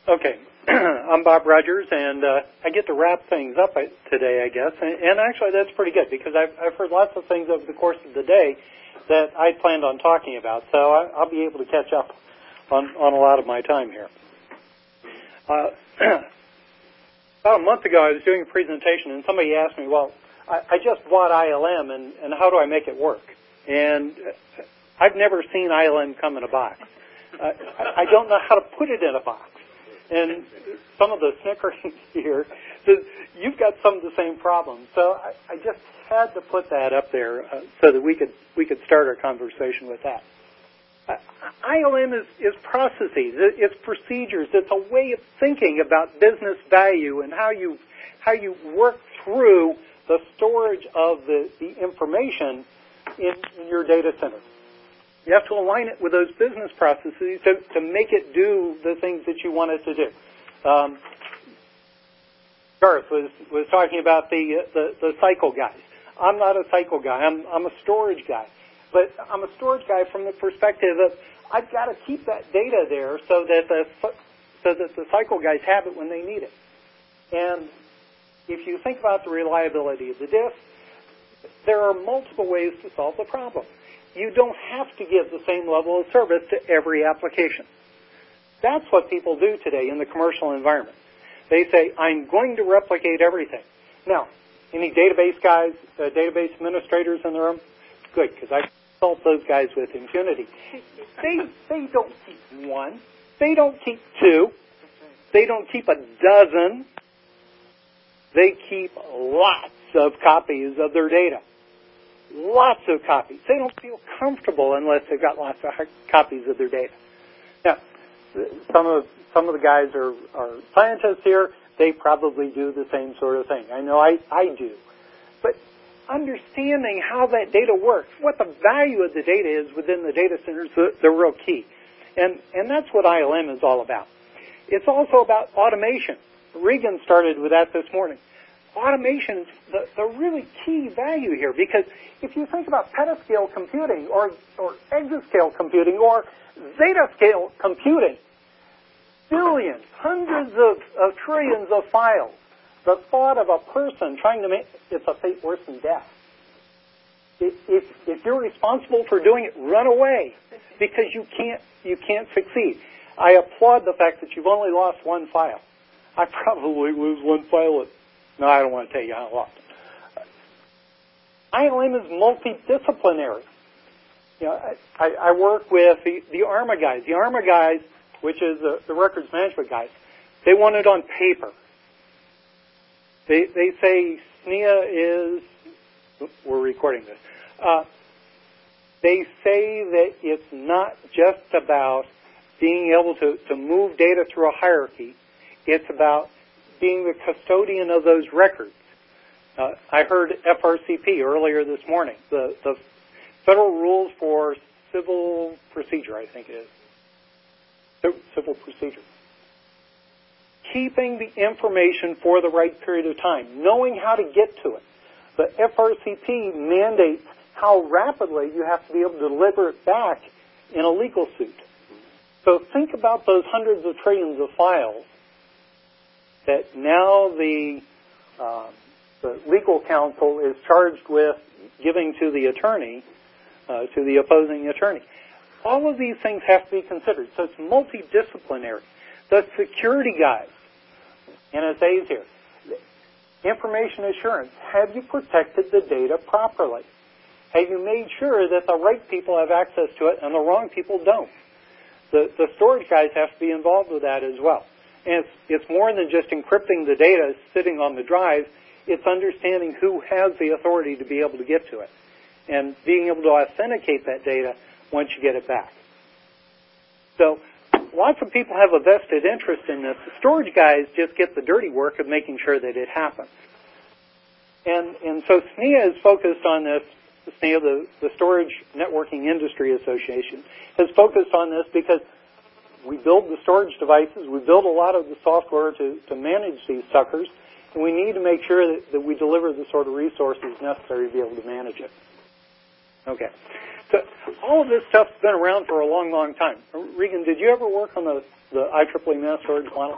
Okay, I'm Bob Rogers, and I get to wrap things up today, I guess. And actually, that's pretty good because I've heard lots of things over the course of the day that I planned on talking about. So I'll be able to catch up on a lot of my time here. About a month ago, I was doing a presentation, and somebody asked me, well, I just bought ILM, and how do I make it work? And I've never seen ILM come in a box. I don't know how to put it in a box. And some of the snickering here says, you've got some of the same problems. So I just had to put that up there so that we could start our conversation with that. ILM is processes, it's procedures, it's a way of thinking about business value and how you work through the storage of the information in your data center. You have to align it with those business processes to make it do the things that you want it to do. Garth was talking about the cycle guys. I'm not a cycle guy. I'm a storage guy. But I'm a storage guy from the perspective of I've got to keep that data there so that the cycle guys have it when they need it. And if you think about the reliability of the disk, there are multiple ways to solve the problem. You don't have to give the same level of service to every application. That's what people do today in the commercial environment. They say, I'm going to replicate everything. Now, any database guys, database administrators in the room? Good, because I consult those guys with impunity. They don't keep one. They don't keep two. They don't keep a dozen. They keep lots of copies of their data. Lots of copies. They don't feel comfortable unless they've got lots of copies of their data. Now, some of the guys are scientists here. They probably do the same sort of thing. I know I do. But understanding how that data works, what the value of the data is within the data center is the real key. And that's what ILM is all about. It's also about automation. Regan started with that this morning. Automation is the really key value here because if you think about petascale computing or exascale computing or zetascale computing, billions, hundreds of trillions of files, the thought of a person trying to make it's a fate worse than death. If you're responsible for doing it, run away because you can't succeed. I applaud the fact that you've only lost one file. I probably lose one file. No, I don't want to tell you how often. ILM is multidisciplinary. You know, I work with the ARMA guys. The ARMA guys, which is the records management guys, they want it on paper. They say SNIA is, we're recording this. They say that it's not just about being able to move data through a hierarchy. It's about being the custodian of those records. I heard FRCP earlier this morning, the Federal Rules for Civil Procedure, I think it is. Civil Procedure. Keeping the information for the right period of time, knowing how to get to it. The FRCP mandates how rapidly you have to be able to deliver it back in a legal suit. So think about those hundreds of trillions of files that now the legal counsel is charged with giving to the attorney, to the opposing attorney. All of these things have to be considered. So it's multidisciplinary. The security guys, NSA's here. Information assurance. Have you protected the data properly? Have you made sure that the right people have access to it and the wrong people don't? The storage guys have to be involved with that as well. And it's more than just encrypting the data sitting on the drive. It's understanding who has the authority to be able to get to it and being able to authenticate that data once you get it back. So lots of people have a vested interest in this. The storage guys just get the dirty work of making sure that it happens. And so SNIA is focused on this. SNIA, the Storage Networking Industry Association, has focused on this because we build the storage devices, we build a lot of the software to manage these suckers, and we need to make sure that we deliver the sort of resources necessary to be able to manage it. Okay. So all of this stuff's been around for a long, long time. Regan, did you ever work on the IEEE mass storage model?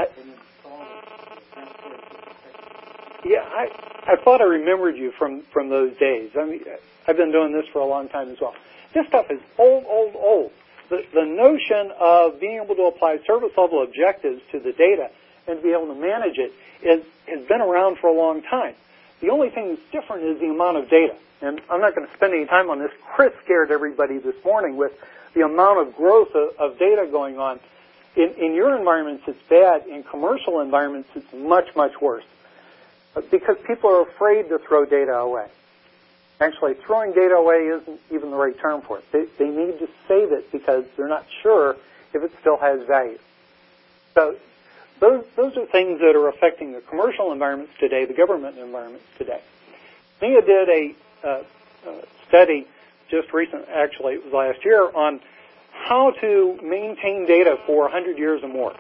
I thought I remembered you from those days. I mean, I've been doing this for a long time as well. This stuff is old. The notion of being able to apply service level objectives to the data and to be able to manage it has been around for a long time. The only thing that's different is the amount of data. And I'm not going to spend any time on this. Chris scared everybody this morning with the amount of growth of data going on. In your environments, it's bad. In commercial environments, it's much, much worse. Because people are afraid to throw data away. Actually, throwing data away isn't even the right term for it. They need to save it because they're not sure if it still has value. So those are things that are affecting the commercial environments today, the government environments today. SNEA did a study just recent, actually it was last year, on how to maintain data for 100 years or more.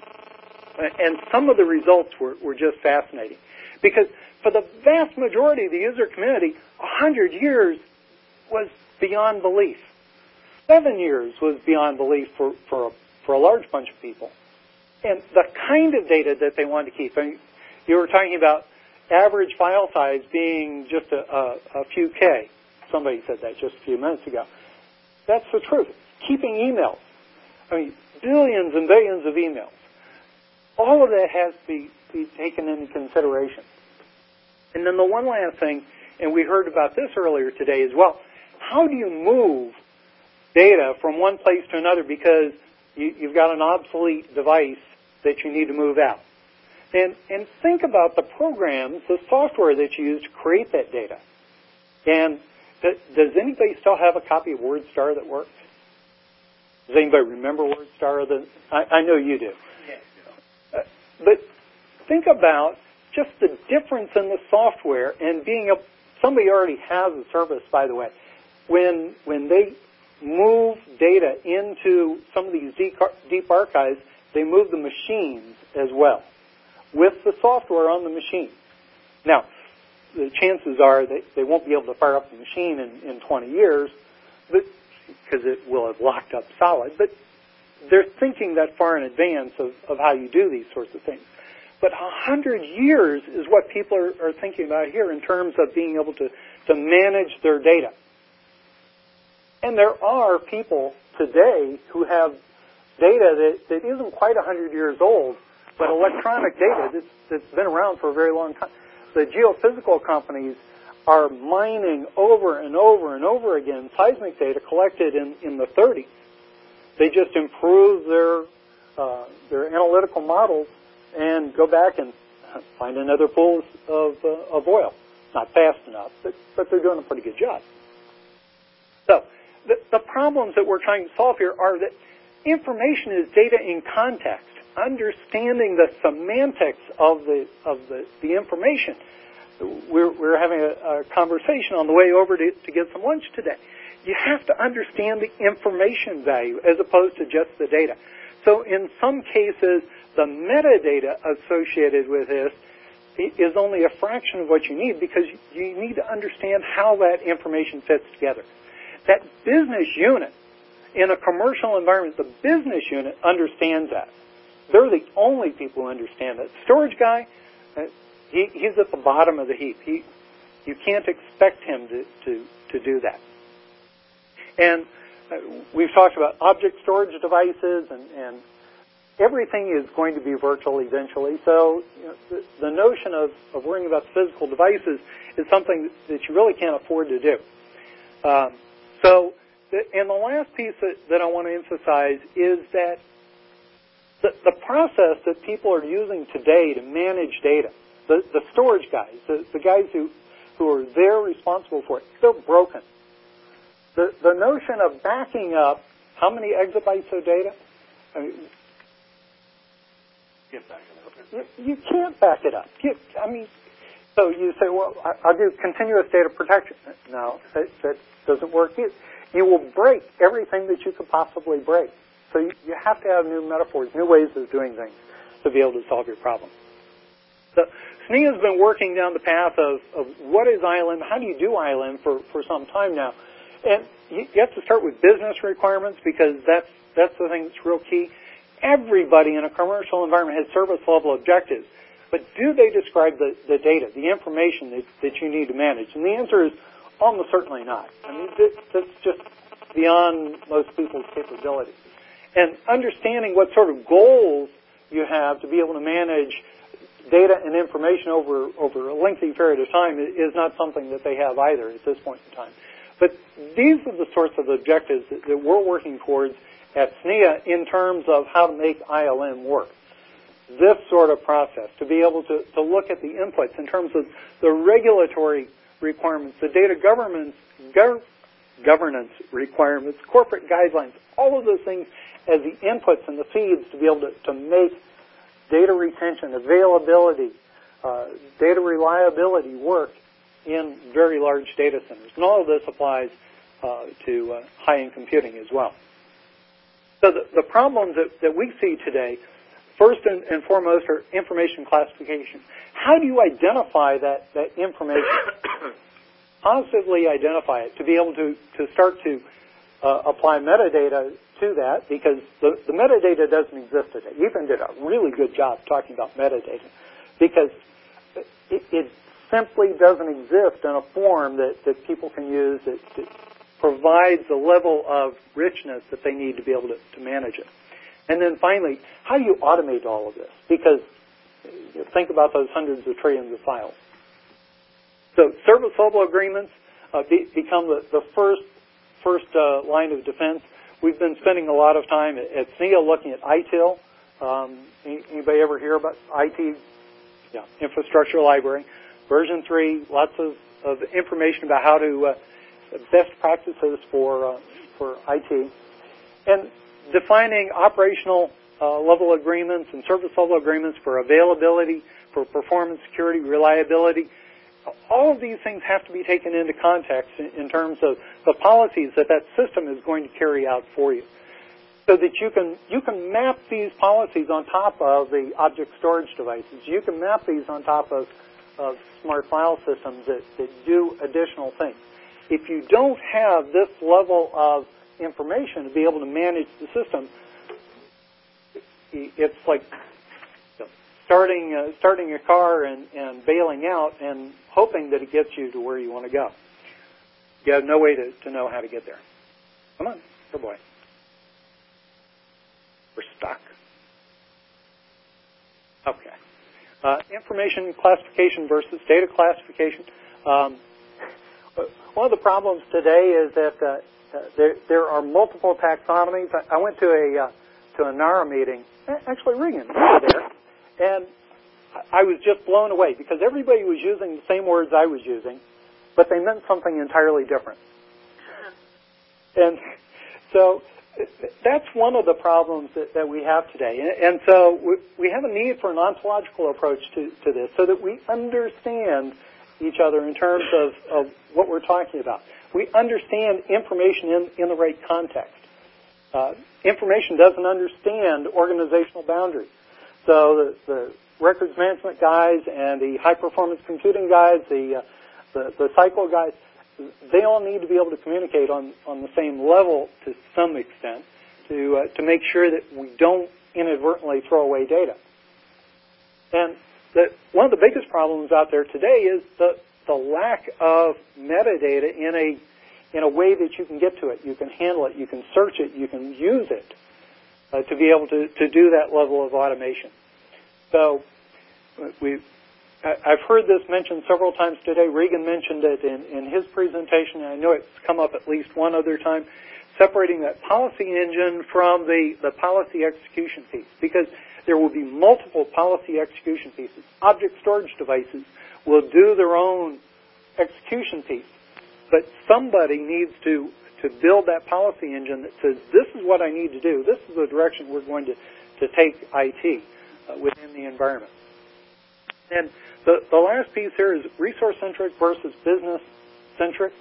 And some of the results were just fascinating. Because for the vast majority of the user community, 100 years was beyond belief. 7 years was beyond belief for a large bunch of people. And the kind of data that they wanted to keep. I mean, you were talking about average file size being just a few K. Somebody said that just a few minutes ago. That's the truth. Keeping emails. I mean, billions and billions of emails. All of that has to be taken into consideration. And then the one last thing, and we heard about this earlier today as well, how do you move data from one place to another because you've got an obsolete device that you need to move out? And think about the programs, the software that you use to create that data. And does anybody still have a copy of WordStar that works? Does anybody remember WordStar? I know you do. Yes. But think about just the difference in the software and somebody already has a service, by the way. When they move data into some of these deep archives, they move the machines as well, with the software on the machine. Now, the chances are that they won't be able to fire up the machine in 20 years, because it will have locked up solid, but they're thinking that far in advance of how you do these sorts of things. But 100 years is what people are thinking about here in terms of being able to manage their data. And there are people today who have data that isn't quite 100 years old, but electronic data that's been around for a very long time. The geophysical companies are mining over and over and over again seismic data collected in the 30s. They just improve their analytical models and go back and find another pool of oil. Not fast enough, but they're doing a pretty good job. So the problems that we're trying to solve here are that information is data in context. Understanding the semantics of the information. We're having a conversation on the way over to get some lunch today. You have to understand the information value as opposed to just the data. So in some cases, the metadata associated with this is only a fraction of what you need because you need to understand how that information fits together. That business unit in a commercial environment, the business unit understands that. They're the only people who understand that. Storage guy, he's at the bottom of the heap. You can't expect him to do that. And we've talked about object storage devices, and everything is going to be virtual eventually. So the notion of worrying about physical devices is something that you really can't afford to do. And the last piece that I want to emphasize is that the process that people are using today to manage data, the storage guys, the guys who are there responsible for it, they're broken. The notion of backing up how many exabytes of data, you can't back it up. So you say, well, I'll do continuous data protection. No, that doesn't work either. You will break everything that you could possibly break. So you have to have new metaphors, new ways of doing things to be able to solve your problem. So SNEA has been working down the path of what is ILM, how do you do ILM for some time now. And you have to start with business requirements because that's the thing that's real key. Everybody in a commercial environment has service level objectives, but do they describe the data, the information that you need to manage? And the answer is almost certainly not. I mean, that's just beyond most people's capability. And understanding what sort of goals you have to be able to manage data and information over a lengthy period of time is not something that they have either at this point in time. But these are the sorts of objectives that we're working towards at SNIA in terms of how to make ILM work. This sort of process, to be able to look at the inputs in terms of the regulatory requirements, the data governance requirements, corporate guidelines, all of those things as the inputs and the feeds to be able to make data retention, availability, data reliability work in very large data centers. And all of this applies to high-end computing as well. So the problems that we see today, first and foremost, are information classification. How do you identify that information? Positively identify it, to be able to start to apply metadata to that, because the metadata doesn't exist today. Ethan did a really good job talking about metadata, because it simply doesn't exist in a form that people can use that provides the level of richness that they need to be able to manage it. And then finally, how do you automate all of this? Because think about those hundreds of trillions of files. So service level agreements become the first line of defense. We've been spending a lot of time at SNIA looking at ITIL. Anybody ever hear about IT? Yeah, Infrastructure Library. Version 3, lots of information about how to best practices for IT. And defining operational level agreements and service level agreements for availability, for performance, security, reliability. All of these things have to be taken into context in terms of the policies that system is going to carry out for you, so that you can map these policies on top of the object storage devices. You can map these on top of smart file systems that do additional things. If you don't have this level of information to be able to manage the system, it's like starting a car and bailing out and hoping that it gets you to where you want to go. You have no way to know how to get there. Come on, good boy. We're stuck. Okay. Information classification versus data classification. One of the problems today is that there are multiple taxonomies. I went to a NARA meeting. Actually, Regan was there, and I was just blown away because everybody was using the same words I was using, but they meant something entirely different. And so that's one of the problems that we have today. And so we have a need for an ontological approach to this so that we understand each other in terms of what we're talking about. We understand information in the right context. Information doesn't understand organizational boundaries. So the records management guys and the high-performance computing guys, the cycle guys, they all need to be able to communicate on the same level to some extent to make sure that we don't inadvertently throw away data. And one of the biggest problems out there today is the lack of metadata in a way that you can get to it. You can handle it. You can search it. You can use it to be able to do that level of automation. So I've heard this mentioned several times today. Regan mentioned it in his presentation, and I know it's come up at least one other time, separating that policy engine from the policy execution piece, because there will be multiple policy execution pieces. Object storage devices will do their own execution piece, but somebody needs to build that policy engine that says, this is what I need to do. This is the direction we're going to take IT within the environment. And the last piece here is resource-centric versus business-centric.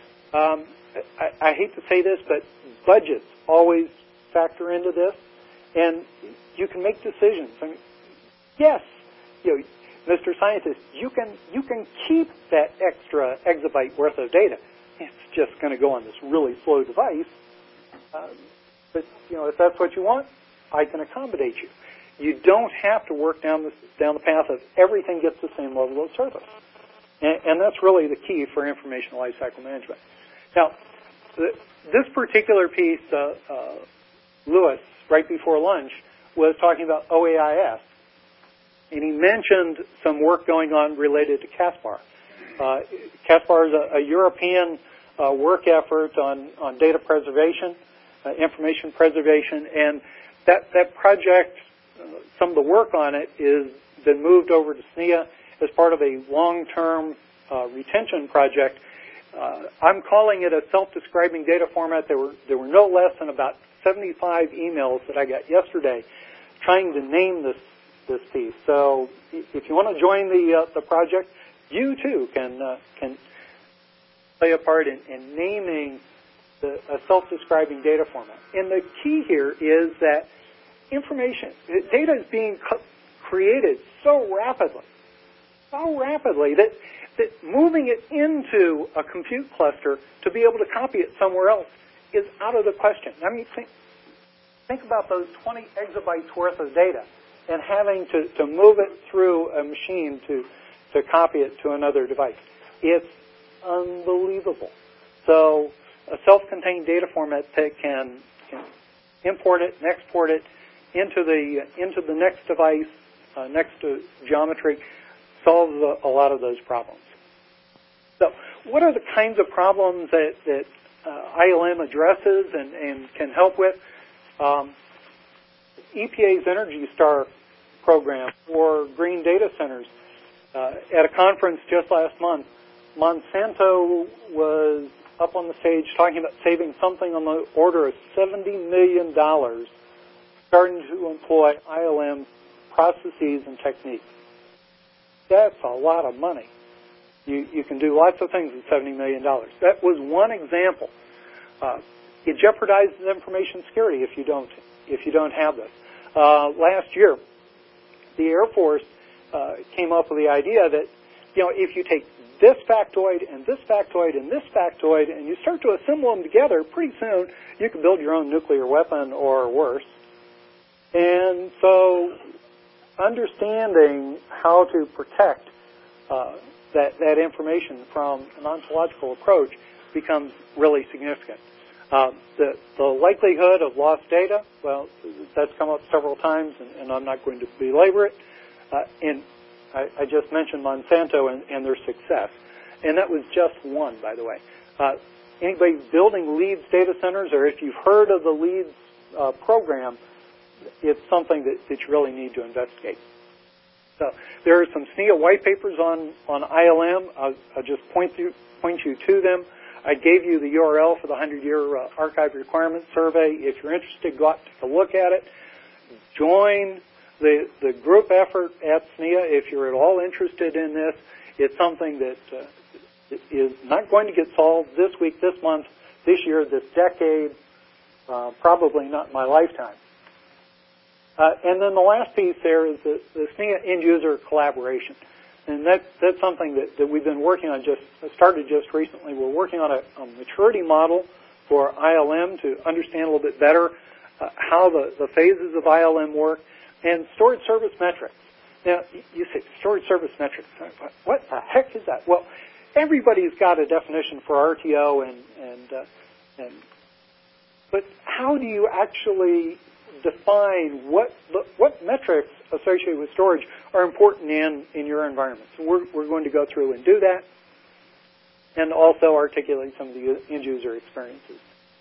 I hate to say this, but budgets always factor into this, and you can make decisions. I mean, yes, Mr. Scientist, you can keep that extra exabyte worth of data, it's just going to go on this really slow device. But if that's what you want, I can accommodate you. You don't have to work down the path of everything gets the same level of service. And that's really the key for information lifecycle management. Now, this particular piece, Lewis, right before lunch, was talking about OAIS. And he mentioned some work going on related to CASPAR. CASPAR is a European work effort on data preservation, information preservation, and that project, some of the work on it is been moved over to SNIA as part of a long-term retention project. I'm calling it a self-describing data format. There were no less than about 75 emails that I got yesterday trying to name this piece. So if you want to join the project, you too can play a part in naming a self-describing data format. And the key here is that data is being created so rapidly that moving it into a compute cluster to be able to copy it somewhere else is out of the question. I mean, think about those 20 exabytes worth of data and having to move it through a machine to copy it to another device. It's unbelievable. So a self-contained data format that can import it and export it into the next device, next to geometry, solves a lot of those problems. So what are the kinds of problems that ILM addresses and can help with? EPA's Energy Star program for green data centers. At a conference just last month, Monsanto was up on the stage talking about saving something on the order of $70 million starting to employ ILM processes and techniques. That's a lot of money. You can do lots of things with $70 million. That was one example. It jeopardizes information security if you don't have this. Last year, the Air Force came up with the idea that if you take this factoid and this factoid and this factoid and you start to assemble them together, pretty soon you can build your own nuclear weapon or worse. And so understanding how to protect that information from an ontological approach becomes really significant. The likelihood of lost data, well, that's come up several times, and I'm not going to belabor it. And I just mentioned Monsanto and their success. And that was just one, by the way. Anybody building LEEDS data centers, or if you've heard of the LEEDS program, it's something that you really need to investigate. So there are some SNIA white papers on ILM. I'll just point you to them. I gave you the URL for the 100-year archive requirement survey. If you're interested, go out and take a look at it. Join the group effort at SNIA if you're at all interested in this. It's something that is not going to get solved this week, this month, this year, this decade, probably not in my lifetime. And then the last piece there is the SNIA end-user collaboration. And that's something that we've been working on, started just recently. We're working on a maturity model for ILM to understand a little bit better how the phases of ILM work, and stored service metrics. Now, you say, stored service metrics, what the heck is that? Well, everybody's got a definition for RTO, but how do you actually define what metrics associated with storage are important in your environment? So we're going to go through and do that, and also articulate some of the end-user experiences.